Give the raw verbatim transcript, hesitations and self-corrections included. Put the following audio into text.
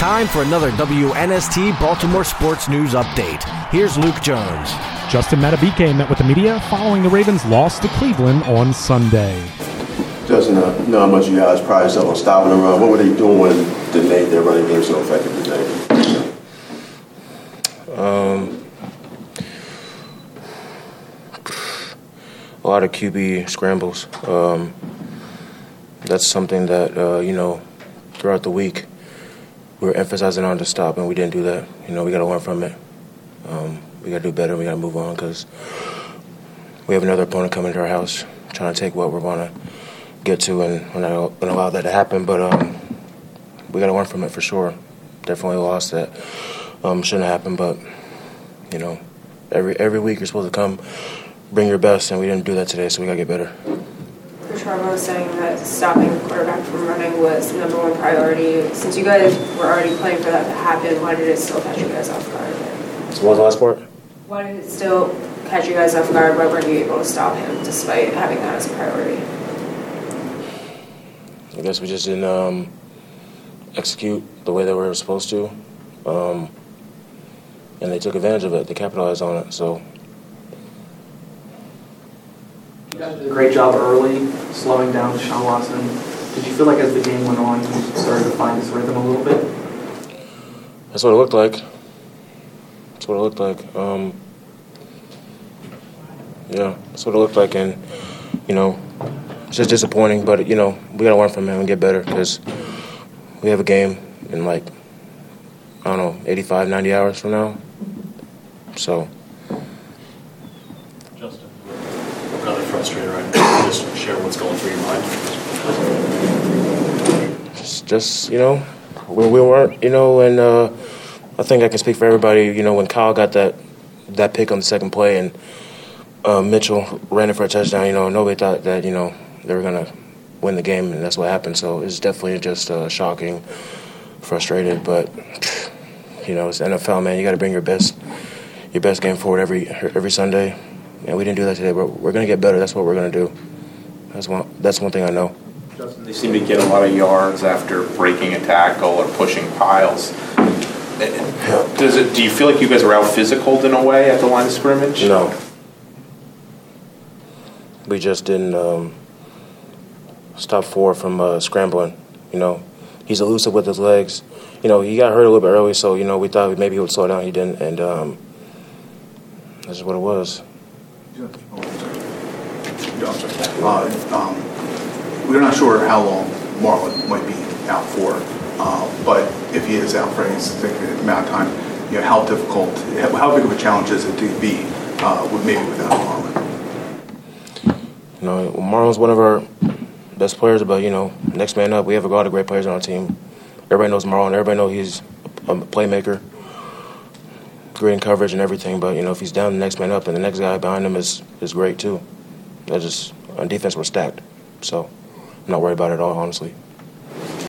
time for another W N S T Baltimore Sports News Update. Here's Luke Jones. Justin Madubuike met with the media following the Ravens' loss to Cleveland on Sunday. Justin, uh, you know how much you guys pride yourself on stopping the run. What were they doing that made their running game so effective today? Um, a lot of Q B scrambles. Um, that's something that, uh, you know, throughout the week we were emphasizing on to stop, and we didn't do that. You know, we got to learn from it. Um, we got to do better. We got to move on because we have another opponent coming to our house trying to take what we're going to get to, and we're not going to allow that to happen. But um, we got to learn from it for sure. Definitely a loss that um, shouldn't have happened, but you know, every every week you're supposed to come, bring your best, and we didn't do that today, so we got to get better. Coach Harbaugh was saying that stopping the quarterback from running was the number one priority. Since you guys were already playing for that to happen, why did it still catch you guys off guard? So what was the last part? Why did it still catch you guys off guard? Why weren't you able to stop him despite having that as a priority? I guess we just didn't um, execute the way that we were supposed to. Um, and they took advantage of it. They capitalized on it. So you guys did a great job early, slowing down Deshaun Watson. Did you feel like as the game went on, he started to find his rhythm a little bit? That's what it looked like. That's what it looked like. Um, yeah, that's what it looked like. And, you know, it's just disappointing. But, you know, we got to learn from him and get better because we have a game in, like, I don't know, eighty-five, ninety hours from now. So. Justin, we're rather frustrated right now. Just share what's going through your mind. Just, just you know, we, we weren't, you know, and uh, I think I can speak for everybody, you know, when Kyle got that that pick on the second play and uh, Mitchell ran it for a touchdown, you know, nobody thought that, you know, they were going to win the game, and that's what happened. So it's definitely just uh, shocking, frustrated, but, you know, it's N F L, man. You got to bring your best your best game forward every every Sunday, and we didn't do that today, but we're going to get better. That's what we're going to do. That's one, that's one thing I know. Justin, they seem to get a lot of yards after breaking a tackle or pushing piles. Does it? Do you feel like you guys are out physicaled in a way at the line of scrimmage? No. We just didn't um, stop Ford from uh, scrambling. You know, he's elusive with his legs. You know, he got hurt a little bit early, so, you know, we thought maybe he would slow down. He didn't, and um, that's just what it was. Uh, um, we're not sure how long Marlon might be out for, uh, but if he is out for any significant amount of time, you know, how difficult, how big of a challenge is it to be uh, with maybe without Marlon? You know, Marlon's one of our best players, but, you know, next man up. We have a lot of great players on our team. Everybody knows Marlon. Everybody knows he's a playmaker, great in coverage and everything. But, you know, if he's down, the next man up, and the next guy behind him is, is great too. That just on defense we're stacked, so I'm not worried about it at all, honestly.